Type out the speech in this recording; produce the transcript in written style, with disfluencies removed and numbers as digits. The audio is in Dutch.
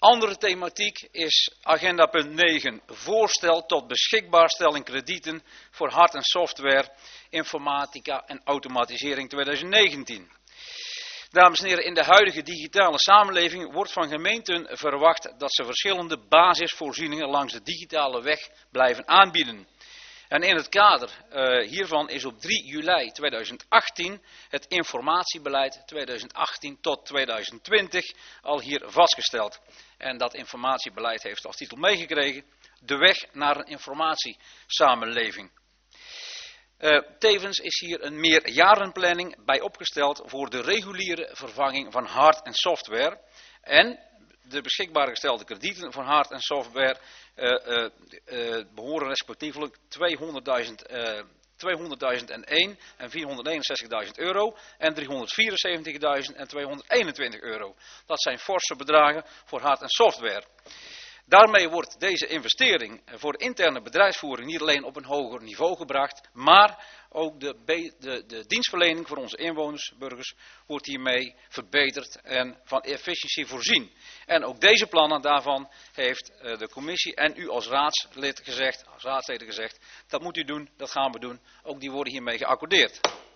Andere thematiek is agenda punt 9, voorstel tot beschikbaarstelling kredieten voor hard- en software, informatica en automatisering 2019. Dames en heren, in de huidige digitale samenleving wordt van gemeenten verwacht dat ze verschillende basisvoorzieningen langs de digitale weg blijven aanbieden. En in het kader hiervan is op 3 juli 2018 het informatiebeleid 2018 tot 2020 al hier vastgesteld. En dat informatiebeleid heeft als titel meegekregen: de weg naar een informatiesamenleving. Tevens is hier een meerjarenplanning bij opgesteld voor de reguliere vervanging van hard- en software. En de beschikbaar gestelde kredieten voor hard- en software behoren respectievelijk 200.001 en 469.000 euro en 374.000 en 221 euro. Dat zijn forse bedragen voor hard- en software. Daarmee wordt deze investering voor interne bedrijfsvoering niet alleen op een hoger niveau gebracht, maar ook de dienstverlening voor onze inwoners, burgers, wordt hiermee verbeterd en van efficiëntie voorzien. En ook deze plannen daarvan heeft de commissie en u als raadsleden gezegd, dat moet u doen, dat gaan we doen. Ook die worden hiermee geaccordeerd.